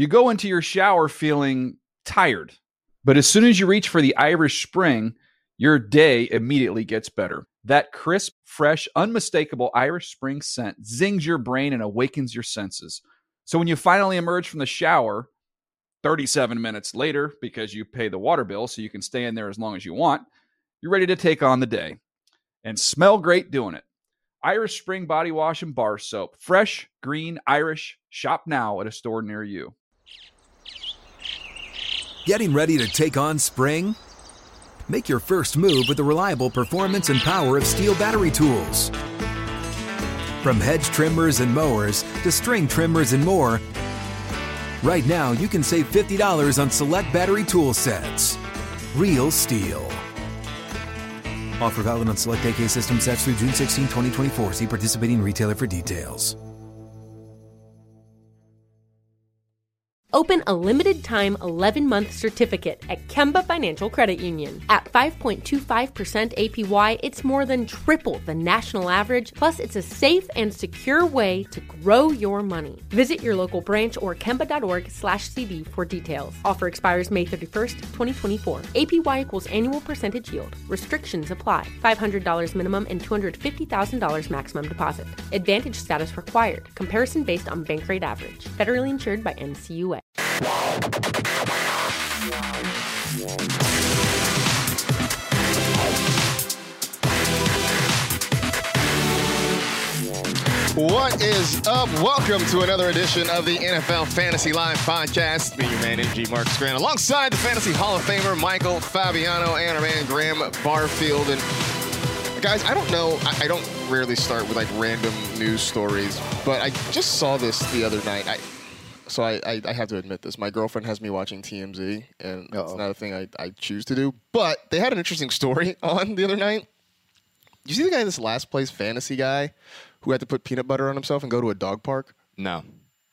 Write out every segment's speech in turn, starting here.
You go into your shower feeling tired, but as soon as you reach for the Irish Spring, your day immediately gets better. That crisp, fresh, unmistakable Irish Spring scent zings your brain and awakens your senses. So when you finally emerge from the shower 37 minutes later, because you pay the water bill so you can stay in there as long as you want, you're ready to take on the day and smell great doing it. Irish Spring Body Wash and Bar Soap. Fresh, green, Irish. Shop now at a store near you. Getting ready to take on spring? Make your first move with the reliable performance and power of Steel battery tools. From hedge trimmers and mowers to string trimmers and more, right now you can save $50 on select battery tool sets. Real Steel. Offer valid on select AK system sets through June 16, 2024. See participating retailer for details. Open a limited-time 11-month certificate at Kemba Financial Credit Union. At 5.25% APY, it's more than triple the national average, plus it's a safe and secure way to grow your money. Visit your local branch or kemba.org/cd for details. Offer expires May 31st, 2024. APY equals annual percentage yield. Restrictions apply. $500 minimum and $250,000 maximum deposit. Advantage status required. Comparison based on bank rate average. Federally insured by NCUA. What is up? Welcome to another edition of the NFL Fantasy Live podcast. Me, your man, MG Marcus Grant, alongside the Fantasy Hall of Famer Michael Fabiano and our man Graham Barfield. And guys, I don't know. I don't rarely start with like random news stories, but I just saw this the other night. So I have to admit this. My girlfriend has me watching TMZ, and it's not a thing I choose to do. But they had an interesting story on the other night. You see the guy, this last place fantasy guy, who had to put peanut butter on himself and go to a dog park? No.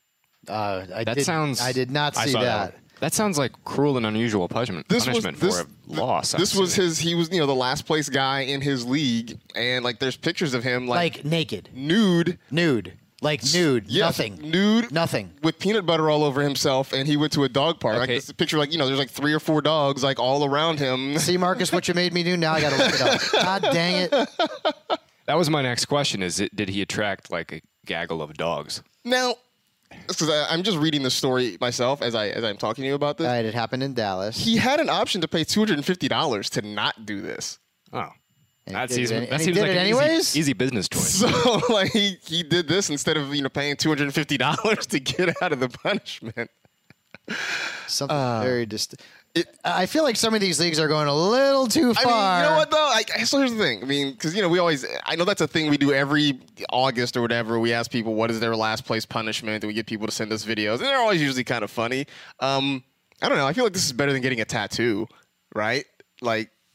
I did not see that. That sounds like cruel and unusual punishment for a loss. This was he was the last place guy in his league, and like there's pictures of him like naked, nude. Like nude, yes, nothing. Nude, nothing. With peanut butter all over himself, and he went to a dog park. Okay. Like this picture, like there's like 3 or 4 dogs like all around him. See, Marcus, what you made me do? Now I got to look it up. God dang it! That was my next question. Did he attract like a gaggle of dogs? Now, because I'm just reading the story myself as I'm talking to you about this. All right, it happened in Dallas. He had an option to pay $250 to not do this. Oh. That seems like an easy business choice. So, like, he did this instead of, paying $250 to get out of the punishment. Something very distinct. I feel like some of these leagues are going a little too far. I mean, you know what, though? So here's the thing. I mean, because, we always – I know that's a thing we do every August or whatever. We ask people what is their last place punishment, and we get people to send us videos. And they're always usually kind of funny. I don't know. I feel like this is better than getting a tattoo, right? Like –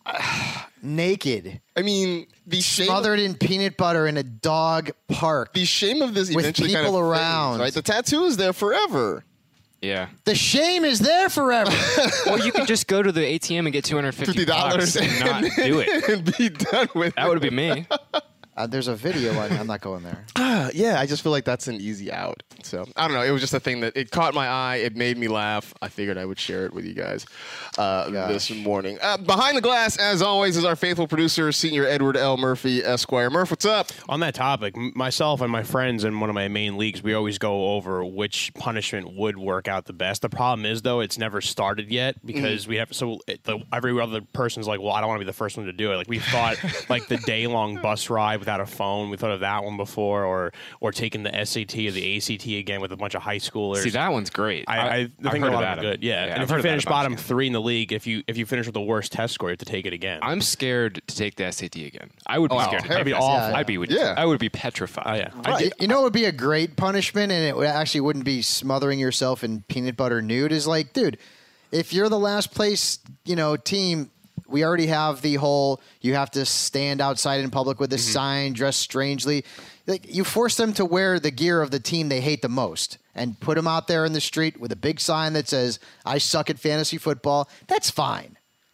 naked. I mean, the shame smothered in peanut butter in a dog park. The shame of this with eventually people kind of around. Fades, right? The tattoo is there forever. Yeah. The shame is there forever. Or you could just go to the ATM and get $250 and not do it and be done with it. That would be me. There's a video. I'm not going there. Yeah, I just feel like that's an easy out. So, I don't know. It was just a thing that it caught my eye. It made me laugh. I figured I would share it with you guys this morning. Behind the glass, as always, is our faithful producer, Senior Edward L. Murphy, Esquire. Murph, what's up? On that topic, myself and my friends in one of my main leagues, we always go over which punishment would work out the best. The problem is, though, it's never started yet because we have every other person's like, well, I don't want to be the first one to do it. Like, we thought like the day-long bus ride without a phone. We thought of that one before, or taking the SAT or the ACT again with a bunch of high schoolers. See, that one's great. I think a lot of good. Yeah, and if you finish bottom 3 in the league, if you finish with the worst test score, you have to take it again. I'm scared to take the SAT again. I would be scared. That'd be awful. I would be petrified. You know what would be a great punishment, and it actually wouldn't be smothering yourself in peanut butter nude, is like, dude, if you're the last place, team, we already have the whole you have to stand outside in public with a sign, dress strangely. Like, you force them to wear the gear of the team they hate the most and put them out there in the street with a big sign that says, I suck at fantasy football. That's fine.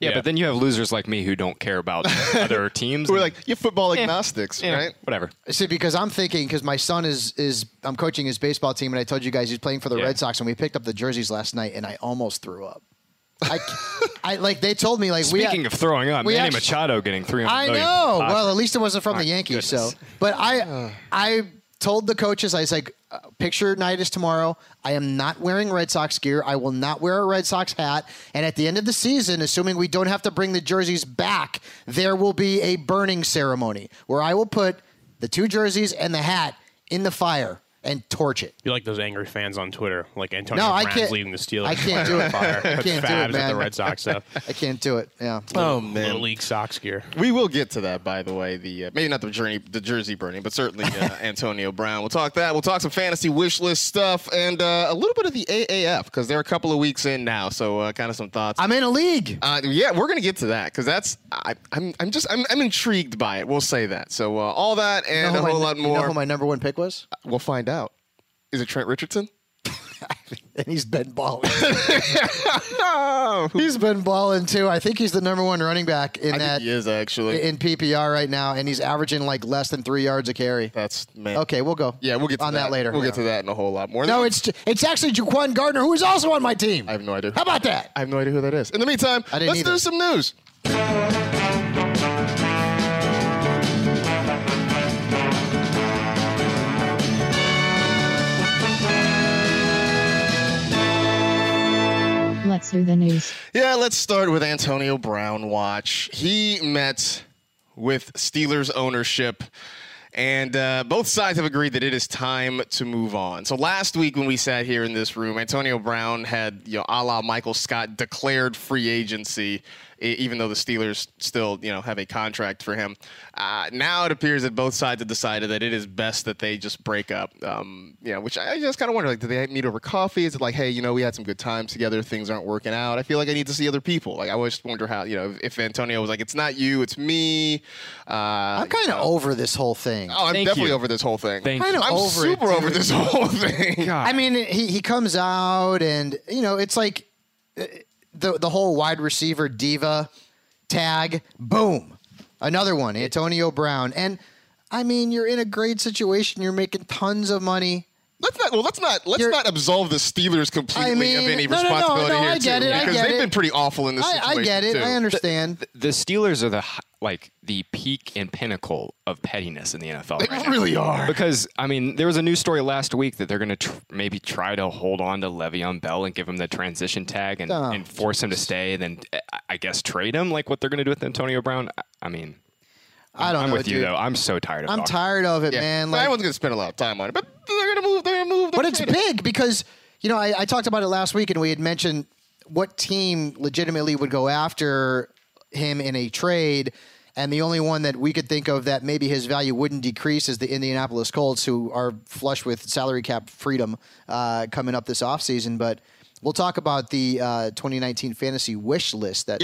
Yeah, but then you have losers like me who don't care about other teams. We're like, you're football agnostics, right? Whatever. See, because I'm thinking, because my son I'm coaching his baseball team, and I told you guys he's playing for the Red Sox, and we picked up the jerseys last night, and I almost threw up. I like they told me like Speaking of throwing up, Manny Machado getting $300 million. I know. Well, at least it wasn't from the Yankees. Goodness. So, but I told the coaches, I was like, picture night is tomorrow. I am not wearing Red Sox gear. I will not wear a Red Sox hat. And at the end of the season, assuming we don't have to bring the jerseys back, there will be a burning ceremony where I will put the 2 jerseys and the hat in the fire and torch it. You're like those angry fans on Twitter, like Antonio No, I Brown's can't- leading the Steelers. I can't do it. Fire. I can't do it, Fabs at man. the Red Sox stuff. I can't do it. Yeah. Oh, man. Little League Sox gear. We will get to that, by the way. The maybe not the jersey burning, but certainly Antonio Brown. We'll talk that. We'll talk some fantasy wish list stuff and a little bit of the AAF because they're a couple of weeks in now. So kind of some thoughts. I'm in a league. Yeah, we're gonna get to that because that's I'm intrigued by it. We'll say that. So all that and a whole lot more. You know who my number 1 pick was? We'll find out. Is it Trent Richardson? And he's been balling. No. He's been balling too. I think he's the number 1 running back in I that. think he is actually. In PPR right now, and he's averaging like less than 3 yards a carry. That's man. Okay, we'll go. Yeah, we'll get to on that later. We'll Yeah. get to that and a whole lot more. No, it's actually Jaquan Gardner, who is also on my team. I have no idea. How about that? I have no idea who that is. In the meantime, I didn't let's either. do some news. Let's do the news. Yeah, let's start with Antonio Brown watch. He met with Steelers ownership, and both sides have agreed that it is time to move on. So last week when we sat here in this room, Antonio Brown had, a la Michael Scott, declared free agency, even though the Steelers still, have a contract for him. Now it appears that both sides have decided that it is best that they just break up. Which I just kind of wonder, like, do they meet over coffee? Is it like, hey, we had some good times together, things aren't working out. I feel like I need to see other people. Like, I always wonder how, if Antonio was like, it's not you, it's me. I'm kind of over this whole thing. Oh, I'm definitely over this whole thing. Thank you. I'm super over this whole thing. God. I mean, he comes out, and it's like the whole wide receiver diva tag. Boom, another one, Antonio Brown. And I mean, you're in a great situation. You're making tons of money. Let's not absolve the Steelers completely of any responsibility here, I get too, it. because they've been pretty awful in this situation. I get it. too. I understand. The Steelers are the peak and pinnacle of pettiness in the NFL. They right now. really are. Because, I mean, there was a news story last week that they're going to maybe try to hold on to Le'Veon Bell and give him the transition tag and force him to stay, and then I guess trade him, like what they're going to do with Antonio Brown. I mean, I don't I'm know, with you, dude. though. I'm so tired of I'm talking. tired of it, Yeah. man. I wasn't going to spend a lot of time on it, but they're going to move. They're going to move. But it's big because, I talked about it last week, and we had mentioned what team legitimately would go after him in a trade. And the only one that we could think of that maybe his value wouldn't decrease is the Indianapolis Colts, who are flush with salary cap freedom coming up this offseason. But we'll talk about the 2019 fantasy wish list that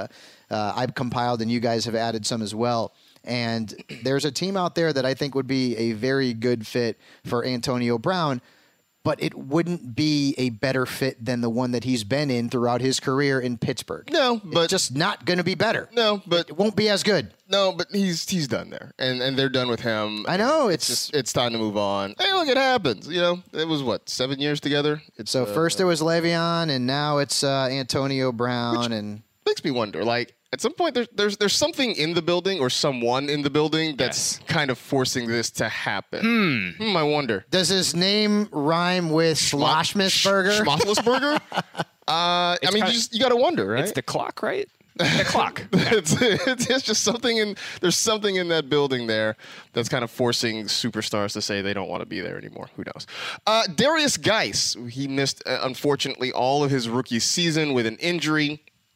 I've compiled, and you guys have added some as well. And there's a team out there that I think would be a very good fit for Antonio Brown, but it wouldn't be a better fit than the one that he's been in throughout his career in Pittsburgh. No, but it's just not going to be better. No, but it won't be as good. No, but he's done there, and they're done with him. I know it's time to move on. Hey, look, it happens. It was 7 years together. So first it was Le'Veon, and now it's Antonio Brown, and makes me wonder, like, at some point there's something in the building or someone in the building that's kind of forcing this to happen. I wonder. Does his name rhyme with Schlossmusburger? Schmosslisburger? You got to wonder, right? It's the clock, right? The clock. It's just something there's something in that building there that's kind of forcing superstars to say they don't want to be there anymore. Who knows? Darius Geis, he missed, unfortunately, all of his rookie season with an injury.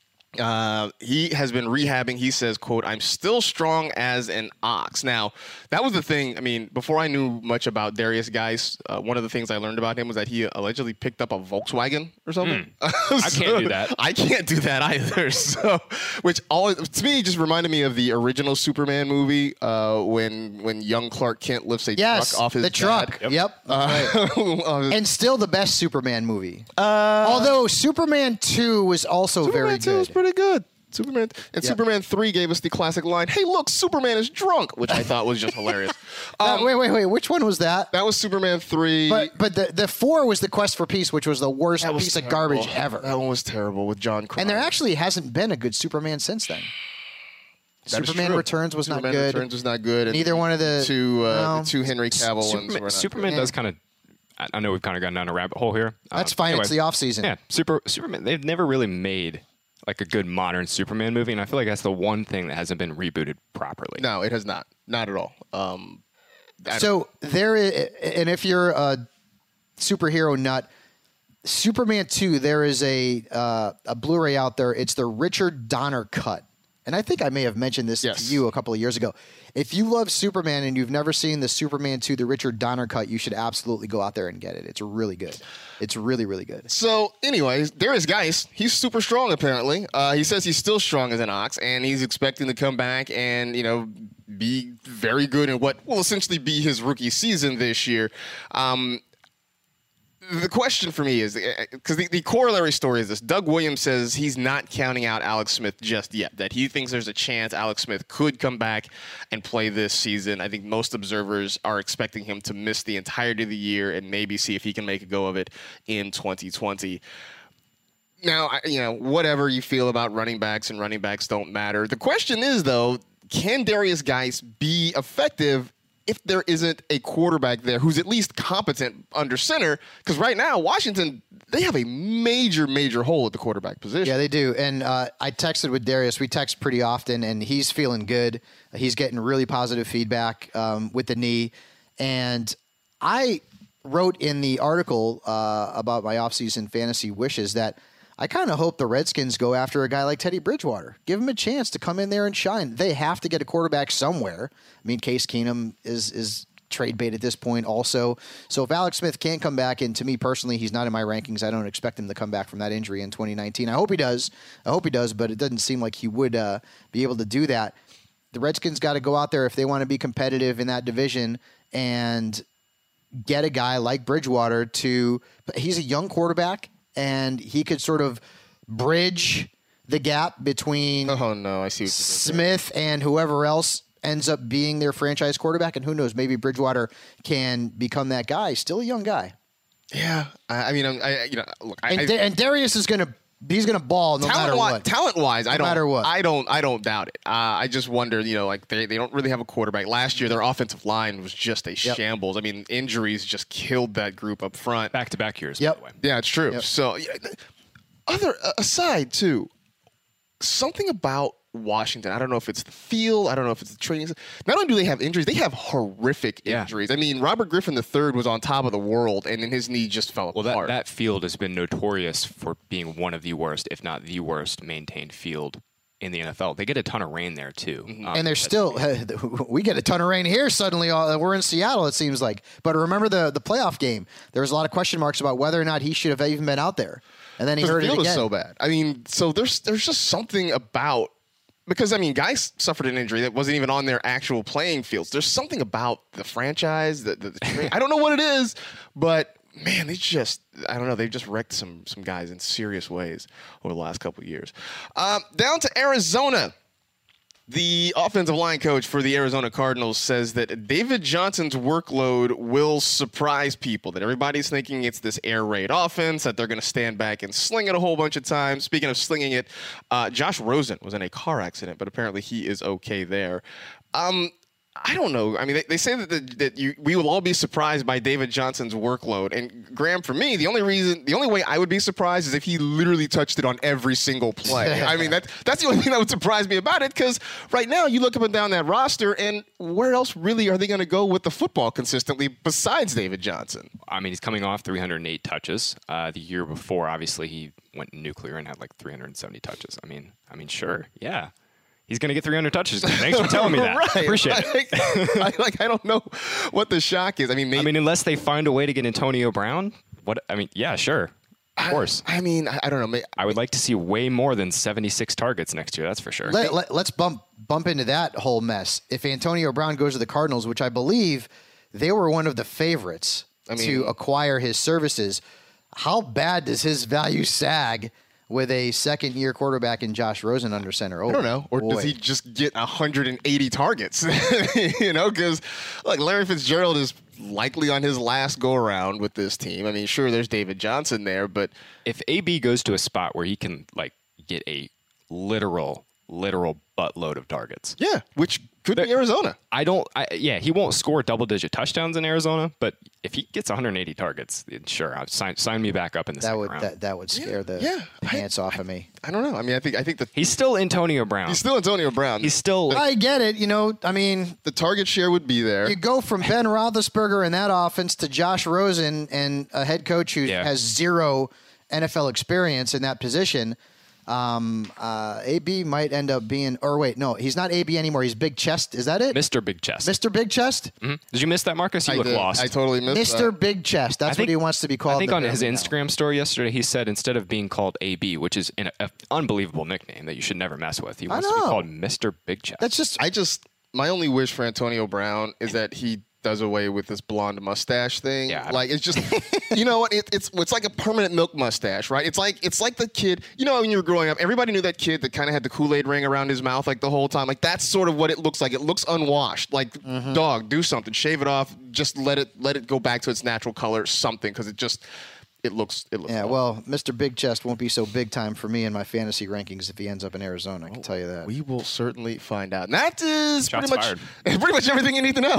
He has been rehabbing. He says, quote, "I'm still strong as an ox." Now, that was the thing. I mean, before I knew much about Darius Geis, one of the things I learned about him was that he allegedly picked up a Volkswagen or something. I can't do that. I can't do that either. So, which always, to me, just reminded me of the original Superman movie when young Clark Kent lifts a truck off his truck. dad. Yep. Right. And still the best Superman movie. Although Superman 2 was also very good. Superman 2 was pretty good. Superman. And Superman 3 gave us the classic line, "Hey, look, Superman is drunk," which I thought was just hilarious. Wait. Which one was that? That was Superman 3. But the 4 was the Quest for Peace, which was the worst piece of garbage ever. That one was terrible with John Cryer. And there actually hasn't been a good Superman since then. Superman Returns was not good. Superman Returns was not good. Neither one of the two Henry Cavill ones were not Superman good. does kind of. I know we've kind of gone down a rabbit hole here. That's fine. Anyway, it's the off season. Yeah, Superman. They've never really made like a good modern Superman movie, and I feel like that's the one thing that hasn't been rebooted properly. No, it has not. Not at all. So there is, and if you're a superhero nut, Superman 2, there is a Blu-ray out there. It's the Richard Donner cut. And I think I may have mentioned this to you a couple of years ago. If you love Superman and you've never seen the Superman 2, the Richard Donner cut, you should absolutely go out there and get it. It's really good. It's really, really good. So, anyways, there is Geis. He's super strong, apparently. He says he's still strong as an ox, and he's expecting to come back and, be very good in what will essentially be his rookie season this year. The question for me is, because the corollary story is this. Doug Williams says he's not counting out Alex Smith just yet, that he thinks there's a chance Alex Smith could come back and play this season. I think most observers are expecting him to miss the entirety of the year and maybe see if he can make a go of it in 2020. Now, whatever you feel about running backs, and running backs don't matter. The question is, though, can Darius Geis be effective if there isn't a quarterback there who's at least competent under center? Because right now, Washington, they have a major, major hole at the quarterback position. Yeah, they do. And I texted with Darius. We text pretty often, and he's feeling good. He's getting really positive feedback with the knee. And I wrote in the article about my offseason fantasy wishes that I kind of hope the Redskins go after a guy like Teddy Bridgewater. Give him a chance to come in there and shine. They have to get a quarterback somewhere. I mean, Case Keenum is trade bait at this point also. So if Alex Smith can't come back, and to me personally, he's not in my rankings, I don't expect him to come back from that injury in 2019. I hope he does, but it doesn't seem like he would be able to do that. The Redskins got to go out there if they want to be competitive in that division and get a guy like Bridgewater to – he's a young quarterback, and he could sort of bridge the gap between Smith and whoever else ends up being their franchise quarterback. And who knows, maybe Bridgewater can become that guy. Still a young guy. Yeah. And Darius is going to he's going to ball no matter what. Talent-wise, I don't doubt it. I just wonder, they don't really have a quarterback. Last year, their offensive line was just a shambles. I mean, injuries just killed that group up front. Back-to-back years, by the way. Yeah, it's true. Yep. So, aside, too, something about Washington, I don't know if it's the field, I don't know if it's the training. Not only do they have injuries, they have horrific injuries. I mean, Robert Griffin III was on top of the world, and then his knee just fell apart. Well, that field has been notorious for being one of the worst, if not the worst, maintained field in the NFL. They get a ton of rain there, too. Mm-hmm. And there's still – we get a ton of rain here suddenly. We're in Seattle, it seems like. But remember the playoff game. There was a lot of question marks about whether or not he should have even been out there. And then he hurt it again. The field was so bad. I mean, so there's just something about – because, I mean, guys suffered an injury that wasn't even on their actual playing fields. There's something about the franchise, I don't know what it is, but, man, they've just wrecked some guys in serious ways over the last couple of years. Down to Arizona. The offensive line coach for the Arizona Cardinals says that David Johnson's workload will surprise people, that everybody's thinking it's this air raid offense, that they're going to stand back and sling it a whole bunch of times. Speaking of slinging it, Josh Rosen was in a car accident, but apparently he is okay there. I don't know. I mean, they say that we will all be surprised by David Johnson's workload. And Graham, for me, the only way I would be surprised is if he literally touched it on every single play. I mean, that's the only thing that would surprise me about it, because right now you look up and down that roster, and where else really are they going to go with the football consistently besides David Johnson? I mean, he's coming off 308 touches. The year before, obviously, he went nuclear and had like 370 touches. I mean, sure, yeah. He's going to get 300 touches. Thanks for telling me that. Right. Appreciate it. I don't know what the shock is. I mean, unless they find a way to get Antonio Brown, yeah, sure. Of course. I don't know. I would like to see way more than 76 targets next year. That's for sure. Let's bump into that whole mess. If Antonio Brown goes to the Cardinals, which I believe they were one of the favorites to acquire his services, how bad does his value sag with a second-year quarterback in Josh Rosen under center. Oh, I don't know. Or boy. does he just get 180 targets? Because like Larry Fitzgerald is likely on his last go-around with this team. I mean, sure, there's David Johnson there, but if AB goes to a spot where he can like get a literal buttload of targets. Yeah, which could be Arizona. He won't score double-digit touchdowns in Arizona, but if he gets 180 targets, sure, sign me back up in the second round. That would scare the pants off of me. I don't know. I mean, I think that he's still Antonio Brown. He's still Antonio Brown. He's still. I get it. I mean, the target share would be there. You go from Ben Roethlisberger in that offense to Josh Rosen and a head coach who has zero NFL experience in that position. AB might end up being, or wait, no, he's not AB anymore. He's Big Chest. Is that it? Mr. Big Chest. Mr. Big Chest? Mm-hmm. Did you miss that, Marcus? You look lost. I totally missed Mr. Big Chest. That's what he wants to be called. I think on his Instagram story yesterday, he said instead of being called AB, which is an unbelievable nickname that you should never mess with, he wants to be called Mr. Big Chest. That's my only wish for Antonio Brown is that he does away with this blonde mustache thing. Yeah. Like, it's just, you know what? It's like a permanent milk mustache, right? It's like the kid, when you were growing up, everybody knew that kid that kind of had the Kool-Aid ring around his mouth like the whole time. Like, that's sort of what it looks like. It looks unwashed. Like, dog, do something. Shave it off. Just let it go back to its natural color, something, because it looks yeah, off. Well, Mr. Big Chest won't be so big time for me in my fantasy rankings if he ends up in Arizona. I can tell you that. We will certainly find out. And that is Shots pretty much everything you need to know.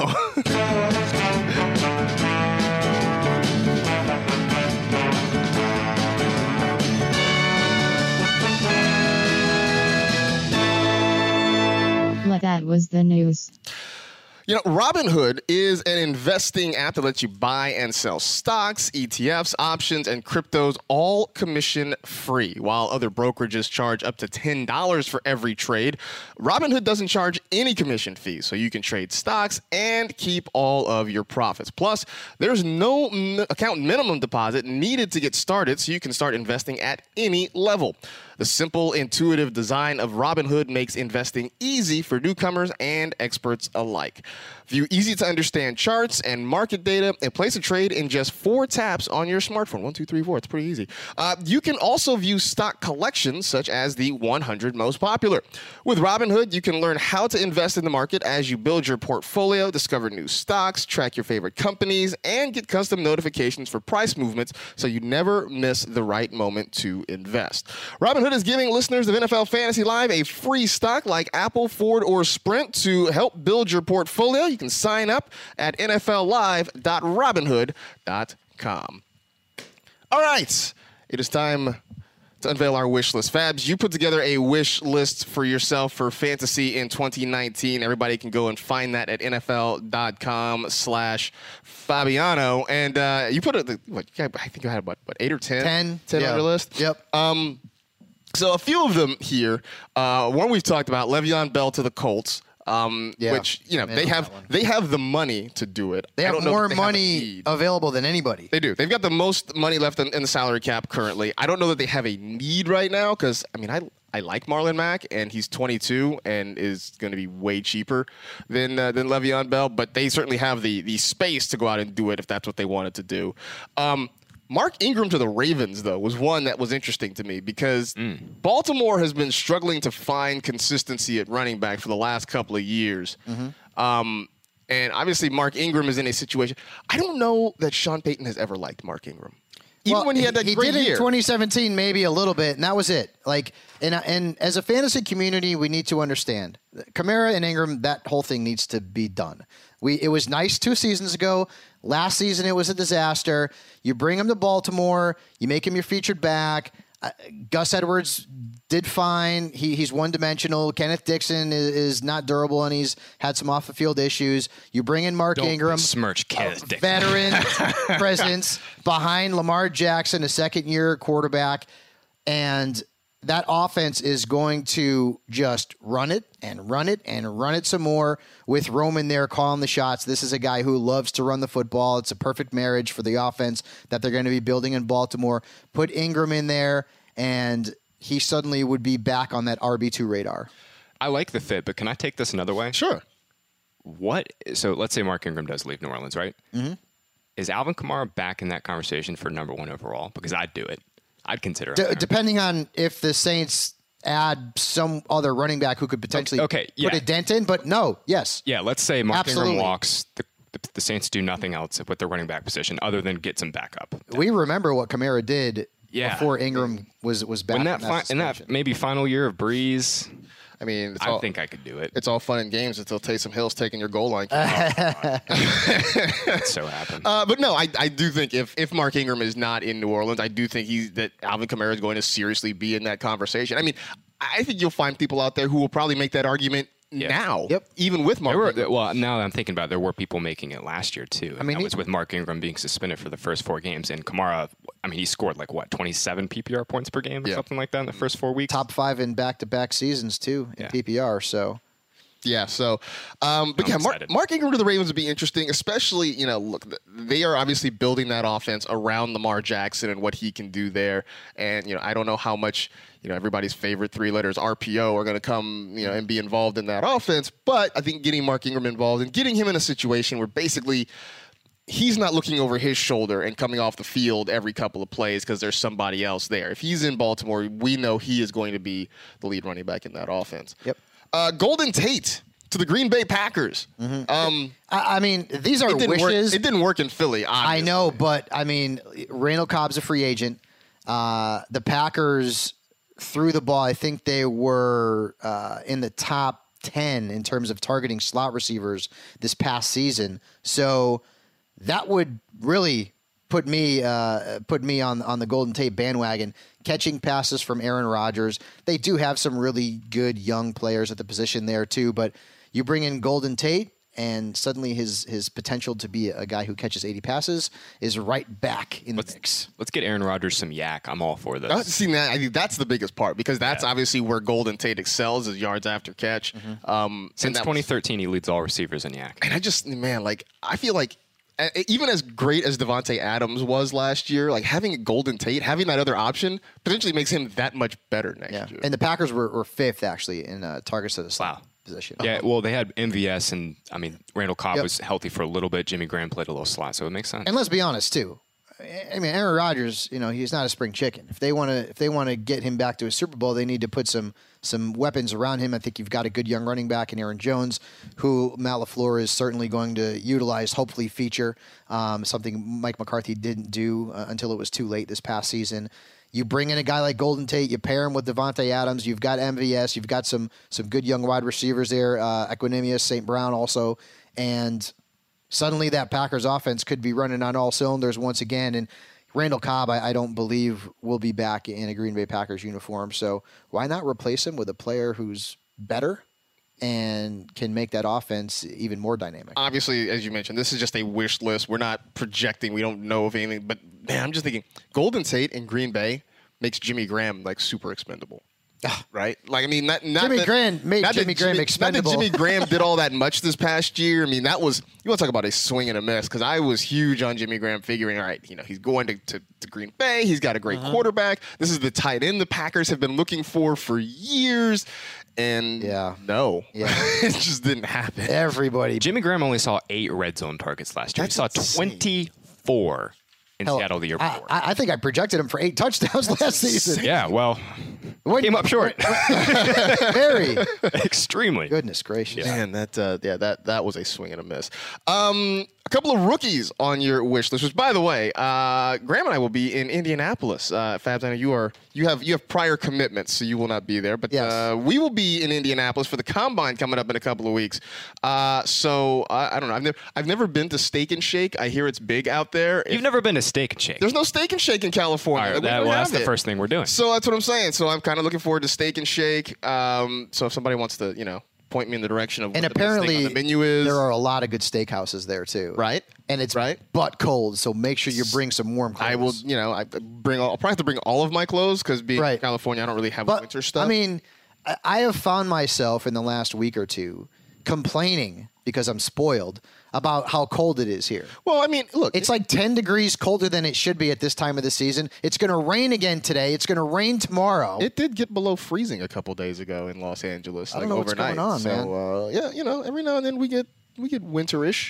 Well, that was the news. Robinhood is an investing app that lets you buy and sell stocks, ETFs, options, and cryptos, all commission-free. While other brokerages charge up to $10 for every trade, Robinhood doesn't charge any commission fees, so you can trade stocks and keep all of your profits. Plus, there's no account minimum deposit needed to get started, so you can start investing at any level. The simple, intuitive design of Robinhood makes investing easy for newcomers and experts alike. View easy-to-understand charts and market data and place a trade in just 4 taps on your smartphone. 1, 2, 3, 4. It's pretty easy. You can also view stock collections, such as the 100 most popular. With Robinhood, you can learn how to invest in the market as you build your portfolio, discover new stocks, track your favorite companies, and get custom notifications for price movements so you never miss the right moment to invest. Robinhood is giving listeners of NFL Fantasy Live a free stock like Apple, Ford, or Sprint to help build your portfolio. You can sign up at nfllive.robinhood.com. All right. It is time to unveil our wish list. Fabs, you put together a wish list for yourself for fantasy in 2019. Everybody can go and find that at nfl.com/Fabiano. And you put I think you had, what 8 or 10? 10 on your list? Yep. So a few of them here. One we've talked about, Le'Veon Bell to the Colts. Which they have the money to do it. They have more money available than anybody. They do. They've got the most money left in the salary cap currently. I don't know that they have a need right now because I like Marlon Mack and he's 22 and is going to be way cheaper than Le'Veon Bell. But they certainly have the space to go out and do it if that's what they wanted to do. Mark Ingram to the Ravens, though, was one that was interesting to me because Baltimore has been struggling to find consistency at running back for the last couple of years. And obviously Mark Ingram is in a situation. I don't know that Sean Payton has ever liked Mark Ingram. Even when he had that great year. He did in 2017 maybe a little bit, and that was it. And as a fantasy community, we need to understand. Kamara and Ingram, that whole thing needs to be done. It was nice 2 seasons ago. Last season, it was a disaster. You bring him to Baltimore. You make him your featured back. Gus Edwards did fine. He's one-dimensional. Kenneth Dixon is not durable, and he's had some off-the-field issues. You bring in Mark Ingram. Smirch Kenneth Dixon. Veteran presence behind Lamar Jackson, a second-year quarterback. And that offense is going to just run it and run it and run it some more with Roman there calling the shots. This is a guy who loves to run the football. It's a perfect marriage for the offense that they're going to be building in Baltimore. Put Ingram in there, and he suddenly would be back on that RB2 radar. I like the fit, but can I take this another way? Sure. So let's say Mark Ingram does leave New Orleans, right? Mm-hmm. Is Alvin Kamara back in that conversation for number 1 overall? Because I'd do it. I'd consider it. Depending on if the Saints add some other running back who could potentially put a dent in, but no, yes. Yeah, let's say Mark Ingram walks. The Saints do nothing else with their running back position other than get some backup. We remember what Kamara did before Ingram was back. In that maybe final year of Breeze. I mean, I think I could do it. It's all fun and games until Taysom Hill's taking your goal line. That's so happened. But no, I do think if Mark Ingram is not in New Orleans, I do think that Alvin Kamara is going to seriously be in that conversation. I mean, I think you'll find people out there who will probably make that argument now, even with Mark Ingram. Well, now that I'm thinking about it, there were people making it last year, too. I mean, that was with Mark Ingram being suspended for the first 4 games. And Kamara, I mean, he scored 27 PPR points per game or something like that in the first 4 weeks. Top 5 in back-to-back seasons, too, in PPR, so... Yeah, so, but Mark Ingram to the Ravens would be interesting, especially, look, they are obviously building that offense around Lamar Jackson and what he can do there. And, I don't know how much, everybody's favorite 3 letters, RPO, are going to come, and be involved in that offense. But I think getting Mark Ingram involved and getting him in a situation where basically he's not looking over his shoulder and coming off the field every couple of plays because there's somebody else there. If he's in Baltimore, we know he is going to be the lead running back in that offense. Yep. Golden Tate to the Green Bay Packers. Mm-hmm. I mean, these are wishes. It didn't work in Philly, obviously. I know, but, I mean, Randall Cobb's a free agent. The Packers threw the ball. I think they were in the top 10 in terms of targeting slot receivers this past season. So that would really put me on the Golden Tate bandwagon. Catching passes from Aaron Rodgers. They do have some really good young players at the position there too, but you bring in Golden Tate and suddenly his potential to be a guy who catches 80 passes is right back in the mix. Let's get Aaron Rodgers some yak. I'm all for this. I think that's the biggest part because that's obviously where Golden Tate excels is yards after catch. Since 2013, he leads all receivers in yak. And I feel like even as great as Devontae Adams was last year, having Golden Tate, having that other option, potentially makes him that much better next year. And the Packers were 5th, actually, in targets to the slot position. Yeah, well, they had MVS, and, Randall Cobb was healthy for a little bit. Jimmy Graham played a little slot, so it makes sense. And let's be honest, too. I mean, Aaron Rodgers, he's not a spring chicken. If they want to get him back to a Super Bowl, they need to put some weapons around him. I think you've got a good young running back in Aaron Jones, who Matt LaFleur is certainly going to utilize, hopefully feature, something Mike McCarthy didn't do until it was too late this past season. You bring in a guy like Golden Tate, you pair him with Devontae Adams, you've got MVS, you've got some good young wide receivers there, Equanimeous, St. Brown also, and suddenly that Packers offense could be running on all cylinders once again. And Randall Cobb, I don't believe, will be back in a Green Bay Packers uniform. So why not replace him with a player who's better and can make that offense even more dynamic? Obviously, as you mentioned, this is just a wish list. We're not projecting. We don't know of anything. But, man, I'm just thinking Golden Tate in Green Bay makes Jimmy Graham, super expendable. Right? Jimmy Graham made Jimmy Graham expendable. Not that Jimmy Graham did all that much this past year. That was, you want to talk about a swing and a miss, because I was huge on Jimmy Graham figuring, all right, he's going to Green Bay. He's got a great quarterback. This is the tight end the Packers have been looking for years. And it just didn't happen. Jimmy Graham only saw 8 red zone targets last year. He saw 24 in Seattle the year before. I think I projected him for 8 touchdowns last season. Yeah, well, came up short. Very. Extremely. Goodness gracious. Man, that was a swing and a miss. A couple of rookies on your wish list, which, by the way, Graham and I will be in Indianapolis. Fabs, I know you have prior commitments, so you will not be there. But we will be in Indianapolis for the Combine coming up in a couple of weeks. So I don't know. I've never been to Steak and Shake. I hear it's big out there. You've never been to Steak and Shake? There's no Steak and Shake in California. All right, that's the first thing we're doing. So that's what I'm saying. So I'm kind of looking forward to Steak and Shake. So if somebody wants to, point me in the direction of what the best thing on the menu is. There are a lot of good steakhouses there too. Right. And it's butt cold, so make sure you bring some warm clothes. I will, I'll probably have to bring all of my clothes because being in California, I don't really have winter stuff. I mean, I have found myself in the last week or two complaining because I'm spoiled about how cold it is here. Well, I mean, look. It's 10 degrees colder than it should be at this time of the season. It's going to rain again today. It's going to rain tomorrow. It did get below freezing a couple days ago in Los Angeles. I don't know overnight. What's going on, man. Yeah, every now and then we get winterish.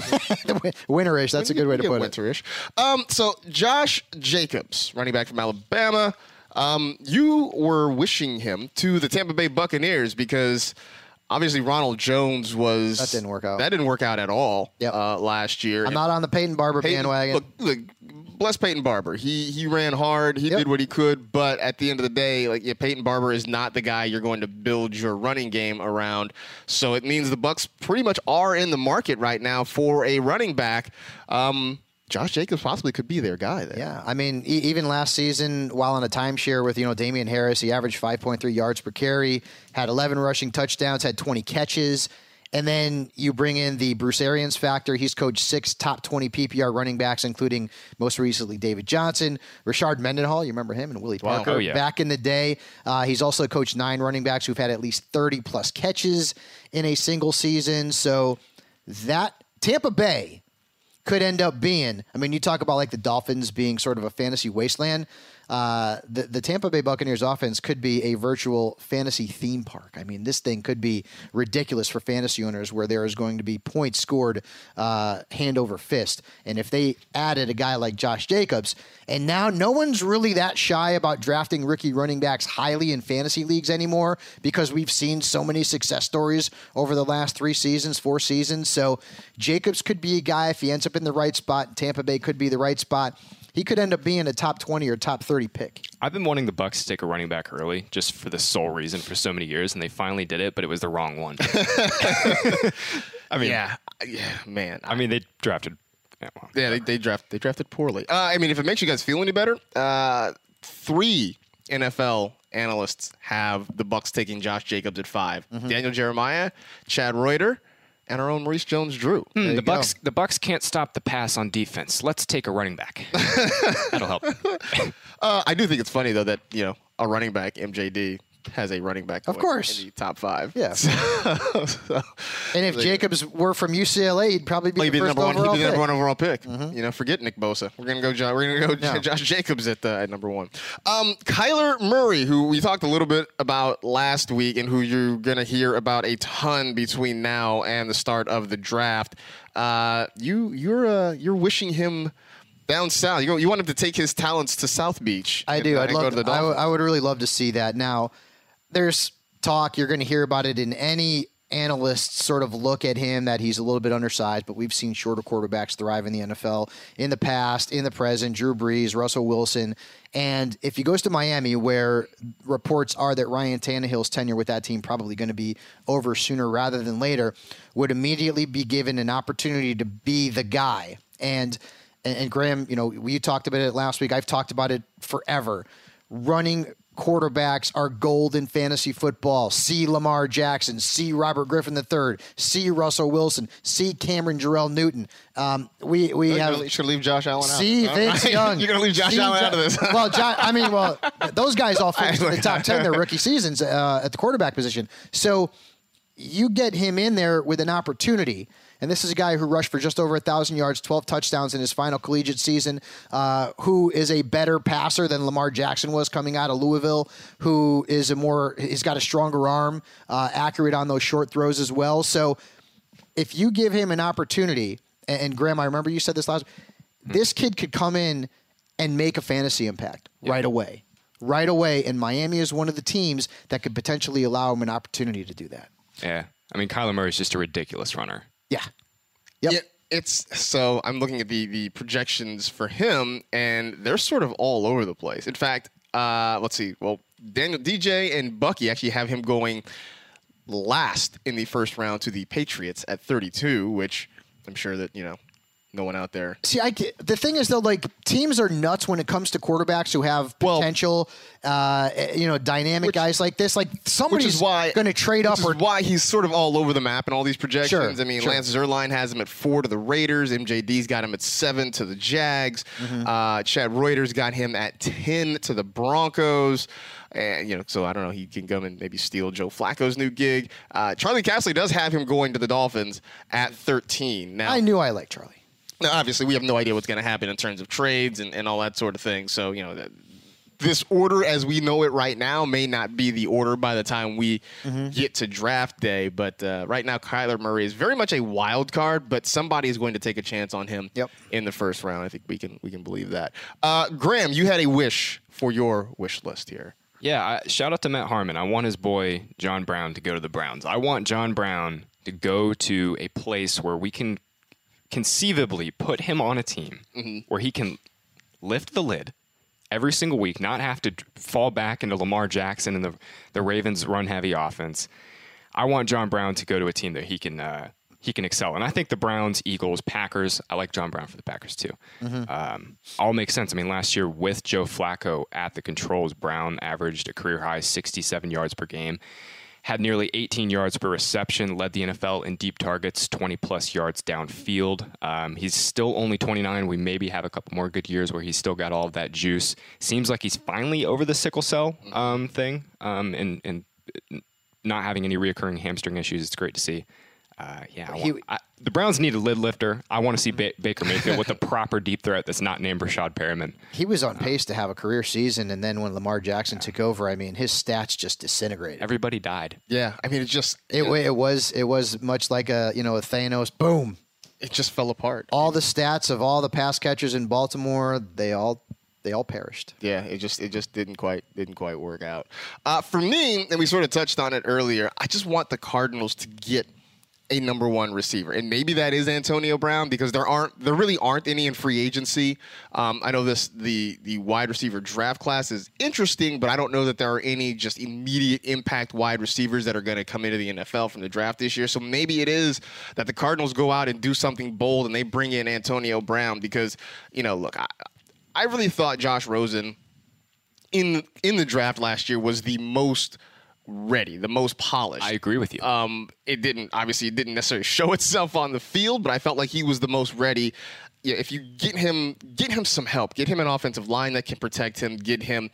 Winterish. That's a good way to put it. Winterish. So Josh Jacobs, running back from Alabama. You were wishing him to the Tampa Bay Buccaneers because obviously Ronald Jones was... That didn't work out. That didn't work out at all last year. I'm not on the Peyton Barber bandwagon. Look, bless Peyton Barber. He ran hard. He did what he could. But at the end of the day, Peyton Barber is not the guy you're going to build your running game around. So it means the Bucs pretty much are in the market right now for a running back. Josh Jacobs possibly could be their guy there. Yeah, I mean, even last season, while on a timeshare with, Damian Harris, he averaged 5.3 yards per carry, had 11 rushing touchdowns, had 20 catches. And then you bring in the Bruce Arians factor. He's coached 6 top 20 PPR running backs, including most recently David Johnson, Rashard Mendenhall. You remember him, and Willie Parker back in the day. He's also coached 9 running backs who've had at least 30-plus catches in a single season. So that Tampa Bay could end up being, you talk about the Dolphins being sort of a fantasy wasteland. The Tampa Bay Buccaneers offense could be a virtual fantasy theme park. This thing could be ridiculous for fantasy owners where there is going to be points scored hand over fist. And if they added a guy like Josh Jacobs, and now no one's really that shy about drafting rookie running backs highly in fantasy leagues anymore because we've seen so many success stories over the last 4 seasons. So Jacobs could be a guy, if he ends up in the right spot, Tampa Bay could be the right spot. He could end up being a top 20 or top 30 pick. I've been wanting the Bucs to take a running back early just for the sole reason for so many years, and they finally did it, but it was the wrong one. Man. They drafted. They drafted poorly. If it makes you guys feel any better, 3 NFL analysts have the Bucs taking Josh Jacobs at 5. Mm-hmm. Daniel Jeremiah, Chad Reuter, and our own Maurice Jones-Drew. The Bucs can't stop the pass on defense. Let's take a running back. That'll help. I do think it's funny though that a running back, MJD, has a running back of course in the top 5. Yeah. And if Jacobs were from UCLA, he'd probably be the first overall pick. He'd be the number 1 overall pick. Mm-hmm. Forget Nick Bosa. We're gonna go Josh Jacobs at number 1. Kyler Murray, who we talked a little bit about last week, and who you're gonna hear about a ton between now and the start of the draft. You're wishing him down south. You want him to take his talents to South Beach. I do. I'd love to. I would really love to see that. Now, there's talk. You're going to hear about it in any analyst sort of look at him that he's a little bit undersized, but we've seen shorter quarterbacks thrive in the NFL in the past, in the present. Drew Brees, Russell Wilson. And if he goes to Miami, where reports are that Ryan Tannehill's tenure with that team probably going to be over sooner rather than later, would immediately be given an opportunity to be the guy. And Graham, we talked about it last week. I've talked about it forever. Running quarterbacks are gold in fantasy football. See Lamar Jackson. See Robert Griffin III. See Russell Wilson. See Cameron Jarrell Newton. We should leave Josh Allen out. See Vince Young. You're going to leave Josh Allen out of this. Those guys all finished in the top 10 their rookie seasons at the quarterback position. So you get him in there with an opportunity. And this is a guy who rushed for just over 1,000 yards, 12 touchdowns in his final collegiate season, who is a better passer than Lamar Jackson was coming out of Louisville, who is he's got a stronger arm, accurate on those short throws as well. So if you give him an opportunity, and Graham, I remember you said this last, this kid could come in and make a fantasy impact right away. Right away, and Miami is one of the teams that could potentially allow him an opportunity to do that. Yeah. Kyler Murray is just a ridiculous runner. Yeah. Yep. Yeah, so I'm looking at the projections for him, and they're sort of all over the place. In fact, let's see. Well, Daniel, DJ, and Bucky actually have him going last in the first round to the Patriots at 32, which I'm sure that, no one out there. See, the thing is, though, teams are nuts when it comes to quarterbacks who have potential, dynamic guys like this. Somebody's going to trade up. Which is why he's sort of all over the map in all these projections. Sure, Lance Zierlein has him at 4 to the Raiders. MJD's got him at 7 to the Jags. Mm-hmm. Chad Reuter's got him at 10 to the Broncos. And, so I don't know, he can come and maybe steal Joe Flacco's new gig. Charlie Casserly does have him going to the Dolphins at 13. Now, I knew I liked Charlie. Now, obviously, we have no idea what's going to happen in terms of trades and all that sort of thing. So, this order as we know it right now may not be the order by the time we get to draft day. But right now, Kyler Murray is very much a wild card, but somebody is going to take a chance on him in the first round. I think we can believe that. Graham, you had a wish for your wish list here. Yeah, shout out to Matt Harmon. I want his boy John Brown to go to the Browns. I want John Brown to go to a place where we can conceivably put him on a team where he can lift the lid every single week, not have to fall back into Lamar Jackson and the Ravens run-heavy offense. I want John Brown to go to a team that he can excel. And I think the Browns, Eagles, Packers, I like John Brown for the Packers too. All makes sense. I mean, last year with Joe Flacco at the controls, Brown averaged a career-high 67 yards per game, had nearly 18 yards per reception, led the NFL in deep targets, 20-plus yards downfield. He's still only 29. We maybe have a couple more good years where he's still got all of that juice. Seems like he's finally over the sickle cell thing and not having any reoccurring hamstring issues. It's great to see. The Browns need a lid lifter. I want to see Baker Mayfield with a proper deep threat that's not named Rashad Perriman. He was on pace to have a career season, and then when Lamar Jackson took over, I mean, his stats just disintegrated. Everybody died. Yeah, I mean, it was much like a Thanos boom. It just fell apart. All the stats of all the pass catchers in Baltimore, they all perished. Yeah, it just didn't quite work out. For me, and we sort of touched on it earlier, I just want the Cardinals to get a number one receiver, and maybe that is Antonio Brown because there really aren't any in free agency. I know the wide receiver draft class is interesting, but I don't know that there are any just immediate impact wide receivers that are going to come into the NFL from the draft this year. So maybe it is that the Cardinals go out and do something bold and they bring in Antonio Brown because look, I really thought Josh Rosen in the draft last year was the most ready, the most polished. I agree with you. It didn't necessarily show itself on the field, but I felt like he was the most ready. Yeah, if you get him some help, get him an offensive line that can protect him, get him,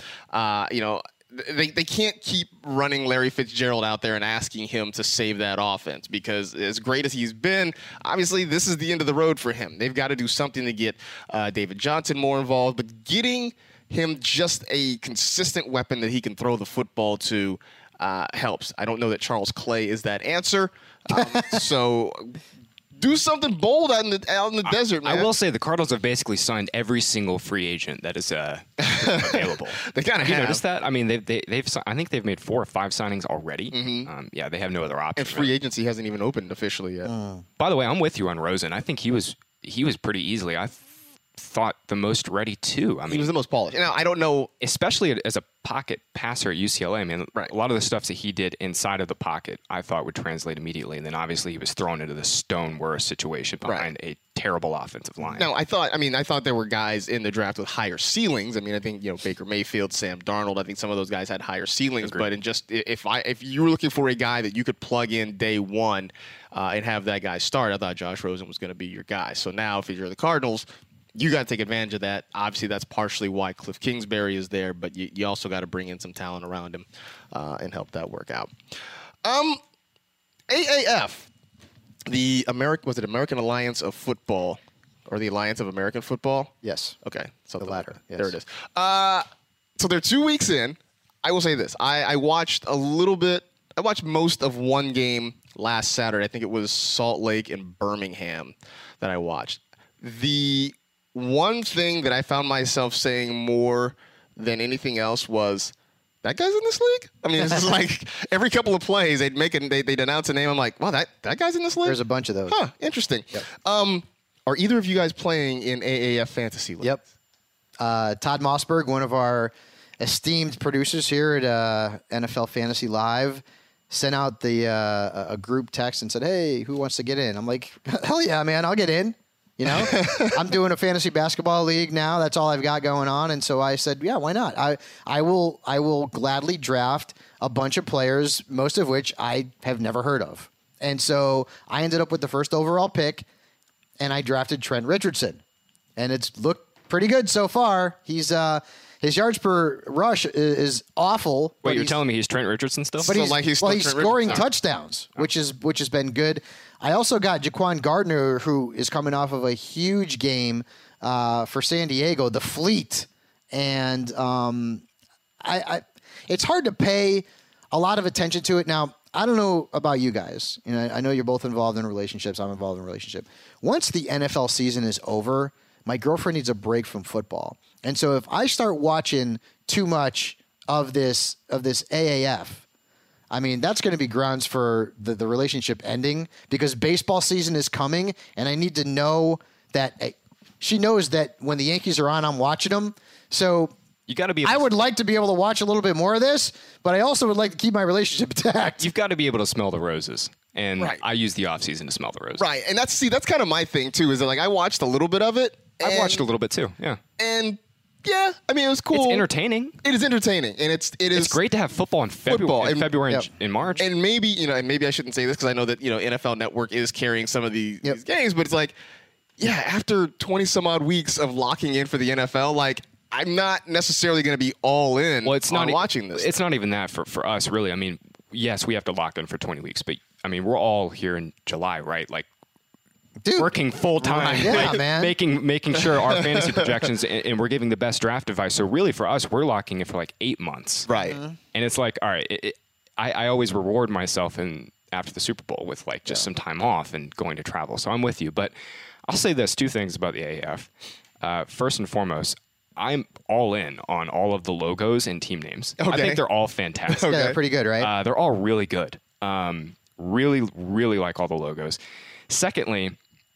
they can't keep running Larry Fitzgerald out there and asking him to save that offense because as great as he's been, obviously this is the end of the road for him. They've got to do something to get David Johnson more involved, but getting him just a consistent weapon that he can throw the football to helps. I don't know that Charles Clay is that answer. So do something bold out in the desert, man. I will say the Cardinals have basically signed every single free agent that is available. They kind of have. You noticed that? I mean, I think they've made 4 or 5 signings already. They have no other option. And free agency hasn't even opened officially yet. By the way, I'm with you on Rosen. I think he was pretty easily. I thought the most ready too. I mean, he was the most polished. Now, I don't know, especially as a pocket passer at UCLA. I mean, right. A lot of the stuff that he did inside of the pocket, I thought would translate immediately. And then obviously he was thrown into the Stone-Worth situation behind a terrible offensive line. No, I thought there were guys in the draft with higher ceilings. I mean, I think Baker Mayfield, Sam Darnold. I think some of those guys had higher ceilings. Agreed. But if you were looking for a guy that you could plug in day one and have that guy start, I thought Josh Rosen was going to be your guy. So now, if you're the Cardinals, you got to take advantage of that. Obviously, that's partially why Cliff Kingsbury is there, but you also got to bring in some talent around him and help that work out. AAF, the American Alliance of Football, or the Alliance of American Football? Yes. Okay. So the latter. Yes. There it is. So they're 2 weeks in. I will say this. I watched a little bit. I watched most of one game last Saturday. I think it was Salt Lake and Birmingham that I watched. The one thing that I found myself saying more than anything else was, that guy's in this league? I mean, it's just like every couple of plays, they'd announce a name. I'm like, wow, that guy's in this league? There's a bunch of those. Huh, interesting. Yep. Are either of you guys playing in AAF Fantasy League? Yep. Todd Mossberg, one of our esteemed producers here at NFL Fantasy Live, sent out a group text and said, hey, who wants to get in? I'm like, hell yeah, man, I'll get in. I'm doing a fantasy basketball league now. That's all I've got going on. And so I said, yeah, why not? I will gladly draft a bunch of players, most of which I have never heard of. And so I ended up with the first overall pick, and I drafted Trent Richardson. And it's looked pretty good so far. He's his yards per rush is awful. Wait, you're telling me he's Trent Richardson still? But he's scoring touchdowns, which has been good. I also got Jaquan Gardner, who is coming off of a huge game for San Diego, the Fleet, and it's hard to pay a lot of attention to it. Now, I don't know about you guys. You know, I know you're both involved in relationships. I'm involved in a relationship. Once the NFL season is over, my girlfriend needs a break from football. And so if I start watching too much of this AAF, I mean, that's going to be grounds for the relationship ending, because baseball season is coming, and I need to know that she knows that when the Yankees are on, I'm watching them. So you got to be. I would like to be able to watch a little bit more of this, but I also would like to keep my relationship intact. You've got to be able to smell the roses. And Right. I use the offseason to smell the roses. Right, and that's kind of my thing too. Is that like I watched a little bit of it. I've watched a little bit too. Yeah. And yeah, I mean it was cool. It's entertaining. It is entertaining, and it's great to have football in February and in March. And maybe maybe I shouldn't say this because I know that NFL Network is carrying some of these games, but it's like, yeah, after 20 some odd weeks of locking in for the NFL, like I'm not necessarily going to be all in. Well, it's not watching this. It's not even that for us, really. I mean, yes, we have to lock in for 20 weeks, but I mean, we're all here in July, right? Like, Dude, working full time, yeah, man. making sure our fantasy projections, and we're giving the best draft advice. So really, for us, we're locking it for like 8 months, right? Mm-hmm. And it's like, all right, I always reward myself after the Super Bowl with like just some time off and going to travel. So I'm with you, but I'll say this: 2 things about the AAF. First and foremost, I'm all in on all of the logos and team names. Okay. I think they're all fantastic. Yeah, they're pretty good, right? They're all really good. Really, really like all the logos. Secondly,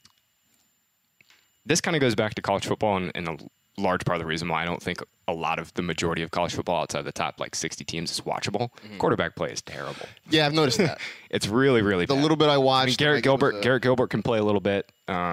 this kind of goes back to college football and a large part of the reason why I don't think a lot of the majority of college football outside of the top like 60 teams is watchable. Quarterback play is terrible. Yeah, I've noticed that. It's really, really The bad. little bit I watched, I mean, Garrett like, Gilbert can play a little bit.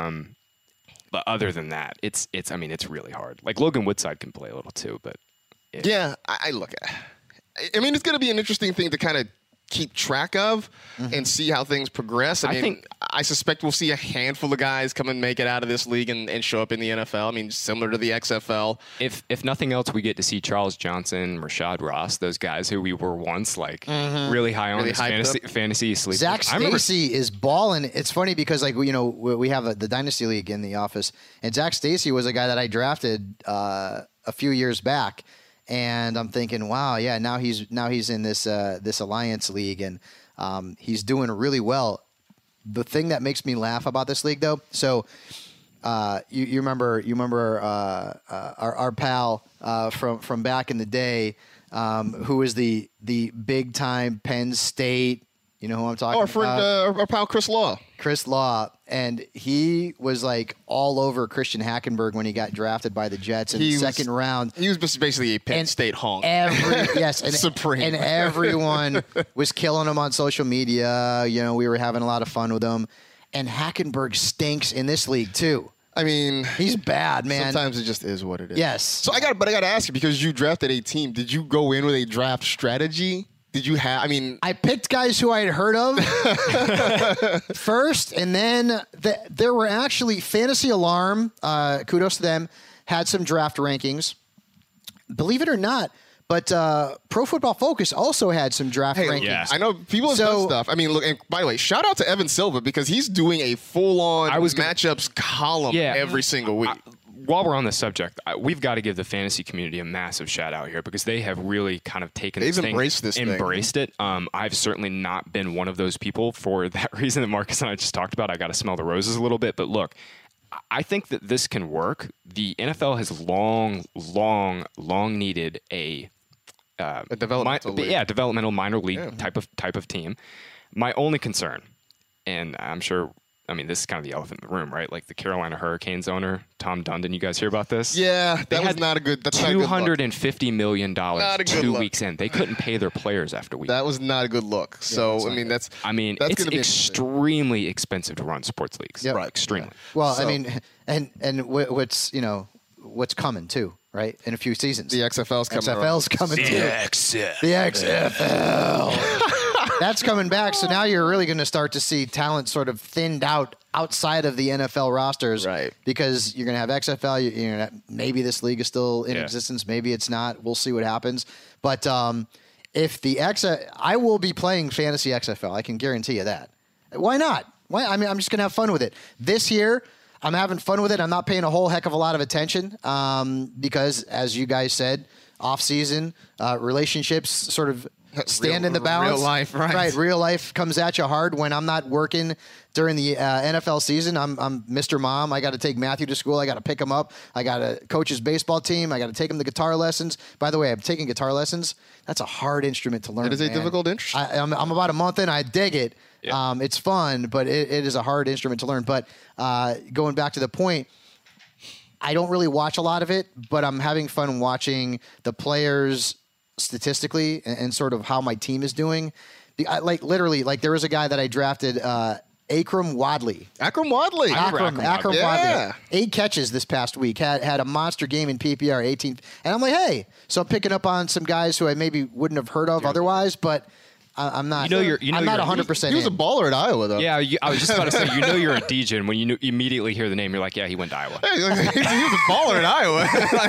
But other than that, it's really hard. Like Logan Woodside can play a little too, but yeah, I look at. I mean, it's going to be an interesting thing to kind of keep track of and see how things progress. I suspect we'll see a handful of guys come and make it out of this league and show up in the NFL. I mean, similar to the XFL. If nothing else, we get to see Charles Johnson, Rashad Ross, those guys who we were once like really high on fantasy sleepers. Zach Stacy is balling. It's funny because like we have the Dynasty League in the office, and Zach Stacy was a guy that I drafted a few years back. And I'm thinking, wow, yeah, now he's in this Alliance League, and he's doing really well. The thing that makes me laugh about this league, though, so you remember our pal from back in the day, who was the big time Penn State. You know who I'm talking about? Our pal Chris Law. Chris Law, and he was like all over Christian Hackenberg when he got drafted by the Jets in the second round. He was basically a Penn State honk. Supreme. And everyone was killing him on social media. We were having a lot of fun with him. And Hackenberg stinks in this league too. I mean, he's bad, man. Sometimes it just is what it is. Yes. So I got to ask you, because you drafted a team, did you go in with a draft strategy? Did you have? I mean, I picked guys who I had heard of first, and then there were actually Fantasy Alarm. Kudos to them. Had some draft rankings. Believe it or not, but Pro Football Focus also had some draft rankings. Yeah. I know people have done stuff. I mean, look. And by the way, shout out to Evan Silva, because he's doing a full-on matchups column every single week. While we're on the subject, we've got to give the fantasy community a massive shout out here, because they have really kind of taken this thing, embraced it. I've certainly not been one of those people for that reason that Marcus and I just talked about. I got to smell the roses a little bit, but look, I think that this can work. The NFL has long needed a developmental league. Developmental minor league type of team. My only concern, and I'm sure, I mean, this is kind of the elephant in the room, right? Like the Carolina Hurricanes owner, Tom Dundon. You guys hear about this? Yeah, that was not a good. That's $250 million 2 look. weeks in. They couldn't pay their players after week. That was not a good look. So it's extremely expensive to run sports leagues. Yep. Right, extremely. Well, I mean, and what's coming too, right? In a few seasons, the XFL's coming. XFL's coming too. The XFL. That's coming back. So now you're really going to start to see talent sort of thinned out outside of the NFL rosters, right? Because you're going to have XFL. Maybe this league is still in existence. Maybe it's not. We'll see what happens. But if I will be playing fantasy XFL. I can guarantee you that. Why not? Why? I mean, I'm just going to have fun with it this year. I'm having fun with it. I'm not paying a whole heck of a lot of attention because, as you guys said, off season. Relationships sort of stand in the balance. Real life, right? Real life comes at you hard when I'm not working during the NFL season. I'm Mr. Mom. I got to take Matthew to school. I got to pick him up. I got to coach his baseball team. I got to take him to guitar lessons. By the way, I'm taking guitar lessons. That's a hard instrument to learn. It is a difficult instrument. I'm about a month in. I dig it. Yeah. It's fun, but it is a hard instrument to learn. But going back to the point, I don't really watch a lot of it, but I'm having fun watching the players statistically and sort of how my team is doing. Literally, there was a guy that I drafted, Akrum Wadley. Akrum Wadley. Akrum Yeah. Wadley. 8 catches this past week. Had a monster game in PPR, 18. And I'm like, hey. So I'm picking up on some guys who I maybe wouldn't have heard of otherwise, but I'm not. I'm not 100%. He was a baller at Iowa, though. Yeah, I was just about to say, you're a DJ, and when you immediately hear the name, you're like, yeah, he went to Iowa. He was a baller at Iowa.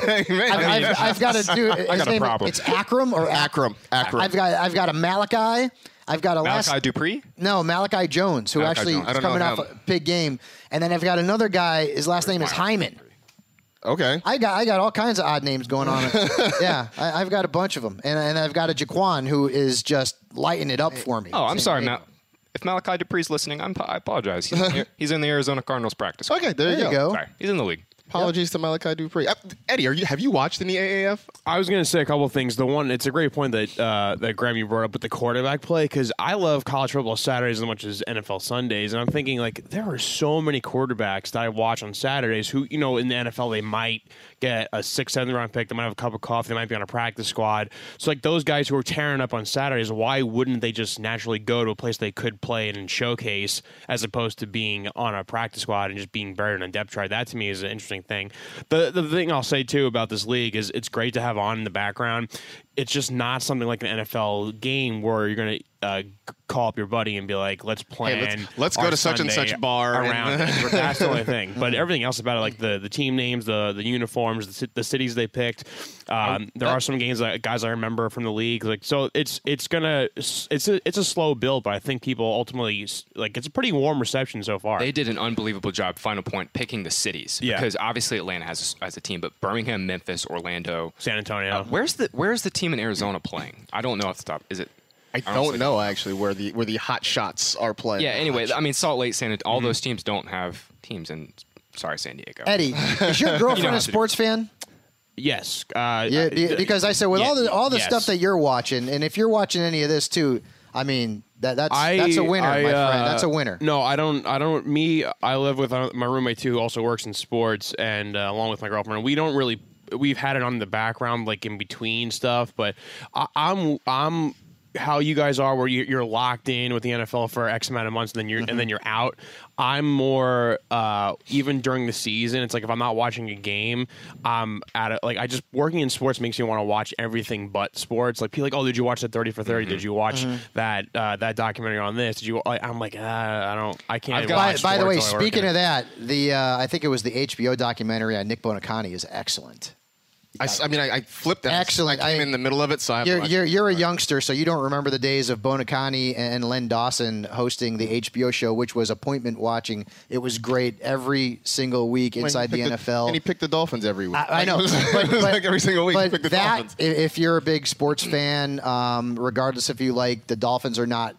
I've got to do. I got a problem. It's Akrum or Akrum. I've got a Malachi. I've got a Malachi Dupree? No, Malachi Jones, who actually is coming off a big game, and then I've got another guy. His last name is Hyman. Okay. I got all kinds of odd names going on. Yeah, I've got a bunch of them, and I've got a Jaquan who is just lighting it up for me. Oh, I'm sorry, Matt. If Malachi Dupree's listening, I apologize. He's in the Arizona Cardinals practice. Okay, there you go. Sorry, he's in the league. Apologies to Malachi Dupree. Eddie, have you watched any AAF? I was going to say a couple of things. The one, it's a great point that Graham, you brought up with the quarterback play, because I love college football Saturdays as much as NFL Sundays, and I'm thinking, there are so many quarterbacks that I watch on Saturdays who, in the NFL, they might get a 6th, 7th round pick, they might have a cup of coffee, they might be on a practice squad. So, those guys who are tearing up on Saturdays, why wouldn't they just naturally go to a place they could play and showcase as opposed to being on a practice squad and just being buried on a depth chart? That, to me, is an interesting thing. The thing I'll say, too, about this league is it's great to have on in the background. It's just not something like an NFL game where you're going to call up your buddy and be like, let's plan. Hey, let's go to such and such bar. Around That's the only thing. But everything else about it, the team names, the uniforms, the cities they picked. There are some games guys I remember from the league. So it's a slow build, but I think people ultimately it's a pretty warm reception so far. They did an unbelievable job. Final point, picking the cities. Yeah. Because obviously Atlanta has a team, but Birmingham, Memphis, Orlando, San Antonio. Where's the team in Arizona playing? I don't know off the top. Is it? I don't know actually where the hot shots are playing. Yeah. Anyway, Salt Lake, San Antonio, all those teams don't have teams in. Sorry, San Diego. Eddie, is your girlfriend a sports fan? Yes. Yeah, because I said with all the stuff that you're watching, and if you're watching any of this too, I mean that's a winner, my friend. That's a winner. No, I don't. I live with my roommate too, who also works in sports, and along with my girlfriend, we don't really. We've had it on the background, in between stuff, but I'm how you guys are, where you're locked in with the NFL for X amount of months, and then you're out. I'm more even during the season. It's if I'm not watching a game, I'm at it. I just working in sports makes me want to watch everything but sports. People oh, did you watch that 30 for 30? Did you watch that documentary on this? Did you? I'm I can't. By the way, speaking of that, I think it was the HBO documentary on Nick Bonacani is excellent. I flipped that. Excellent. I came in the middle of it, so you're a youngster, so you don't remember the days of Bonacani and Len Dawson hosting the HBO show, which was appointment watching. It was great every single week inside the NFL. And he picked the Dolphins every week. I know, but every single week. But he picked the Dolphins. If you're a big sports fan, regardless if you like the Dolphins or not,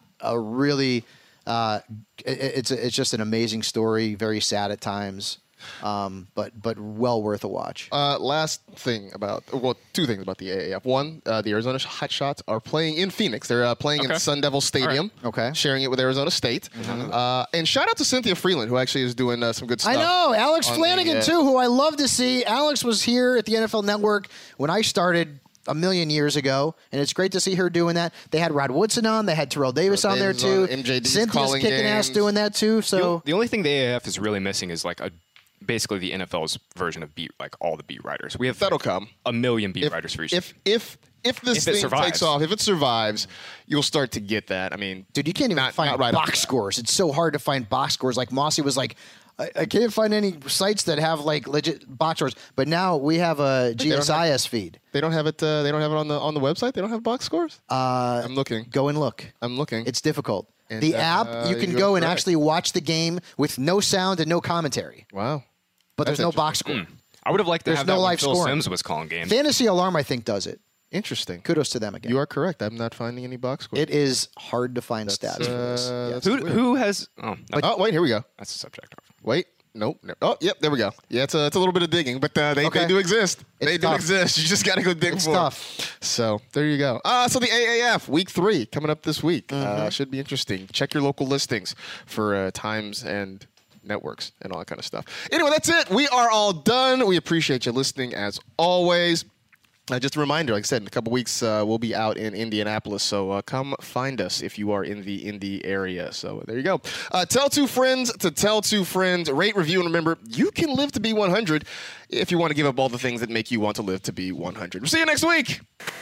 it's just an amazing story. Very sad at times. But well worth a watch. Two things about the AAF. One, the Arizona Hotshots are playing in Phoenix. They're playing in Sun Devil Stadium. Right. Okay. Sharing it with Arizona State. And shout out to Cynthia Freeland, who actually is doing some good stuff. I know. Alex Flanagan, too, who I love to see. Alex was here at the NFL Network when I started a million years ago, and it's great to see her doing that. They had Rod Woodson on. They had Terrell Davis on there, too. MJD's Cynthia's kicking ass doing that, too. So the only thing the AAF is really missing is basically the NFL's version of all the beat writers. We have that'll come a million beat writers for each. If this thing takes off, if it survives, you'll start to get that. I mean, dude, you can't even find box scores. It's so hard to find box scores. Mossy was I can't find any sites that have legit box scores. But now we have a GSIS feed. They don't have it. They don't have it on the website. They don't have box scores. I'm looking. Go and look. I'm looking. It's difficult. The app, you can go and actually watch the game with no sound and no commentary. Wow. But there's no box score. I would have liked to There's have no that when live Phil scoring. Simms was calling games. Fantasy Alarm, I think, does it. Interesting. Kudos to them again. You are correct. I'm not finding any box score. It is hard to find stats for this. That's Who has? Oh, no, oh, wait, here we go. that's a subject. Wait. Nope. No. Oh, yep. There we go. Yeah, it's a little bit of digging, but they do exist. They do tough. exist. You just got to go dig It's for tough. them. So there you go. So the AAF Week 3 coming up this week should be interesting. Check your local listings for times and networks and all that kind of stuff. Anyway, that's it. We are all done. We appreciate you listening as always. Just a reminder, like I said, in a couple weeks, we'll be out in Indianapolis, so come find us if you are in the Indy area. So there you go. Tell two friends to tell two friends. Rate, review, and remember, you can live to be 100 if you want to give up all the things that make you want to live to be 100. We'll see you next week.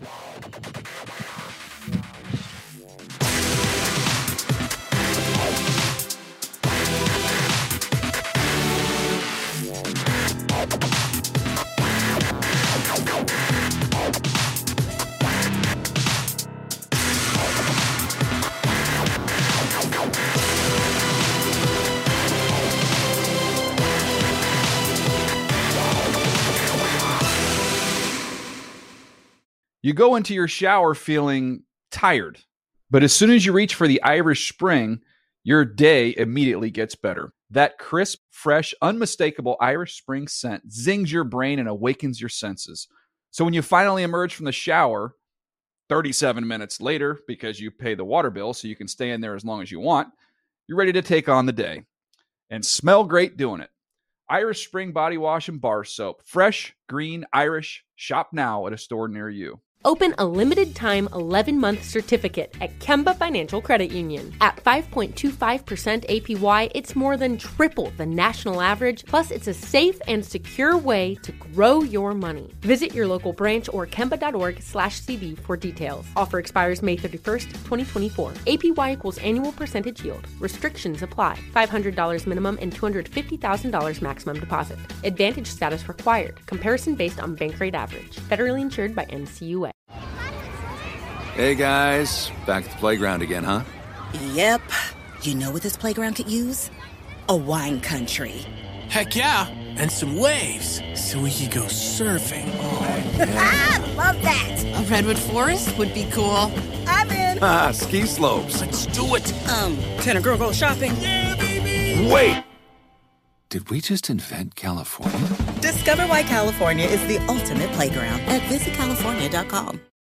You go into your shower feeling tired, but as soon as you reach for the Irish Spring, your day immediately gets better. That crisp, fresh, unmistakable Irish Spring scent zings your brain and awakens your senses. So when you finally emerge from the shower 37 minutes later, because you pay the water bill so you can stay in there as long as you want, you're ready to take on the day and smell great doing it. Irish Spring Body Wash and Bar Soap. Fresh, green, Irish. Shop now at a store near you. Open a limited-time 11-month certificate at Kemba Financial Credit Union. At 5.25% APY, it's more than triple the national average, plus it's a safe and secure way to grow your money. Visit your local branch or kemba.org/cd for details. Offer expires May 31st, 2024. APY equals annual percentage yield. Restrictions apply. $500 minimum and $250,000 maximum deposit. Advantage status required. Comparison based on bank rate average. Federally insured by NCUA. Hey guys, back at the playground again, huh? Yep. You know what this playground could use? A wine country. Heck yeah, and some waves so we could go surfing. Oh, yeah. Love that. A redwood forest would be cool. I'm in. Ski slopes. Let's do it. Can a girl go shopping? Yeah, baby. Wait! Did we just invent California? Discover why California is the ultimate playground at visitcalifornia.com.